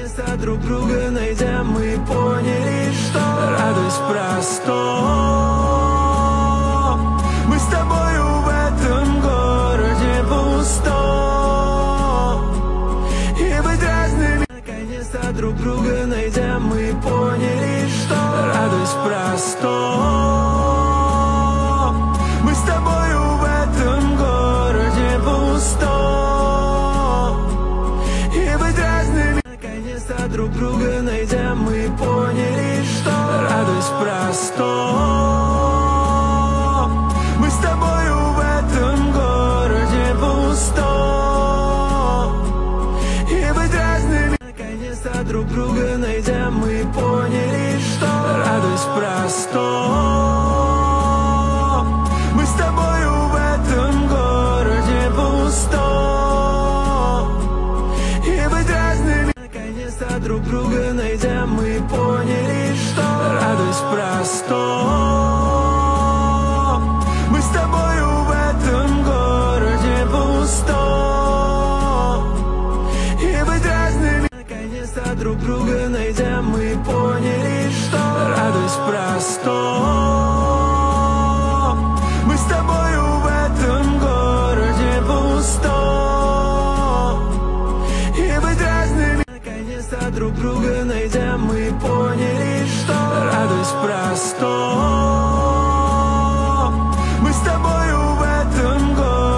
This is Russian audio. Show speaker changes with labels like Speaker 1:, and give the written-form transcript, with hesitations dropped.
Speaker 1: Наконец-то друг друга найдя, мы поняли, что радость простом. Мы с тобою в этом городе пустом. И быть разными. Наконец-то друг друга найдя, мы поняли, что радость простом. Мы с тобою в этом городе пустом. И быть разными. Наконец-то друг друга найдя, мы поняли, что радость простом. Мы с тобою в этом городе пустом. И быть разными. Наконец-то друг друга найдя, мы поняли, что радость простом. Мы с тобою в этом городе пустом. И быть разными. Наконец-то друг друга найдя, мы поняли, что радость простом. Мы с тобою в этом городе пустом. И быть разными. Наконец-то друг друга найдя, мы поняли, что радость простом. Мы с тобою в этом городе пустом. И быть разными. Наконец-то друг друга найдя, мы поняли, что радость простом.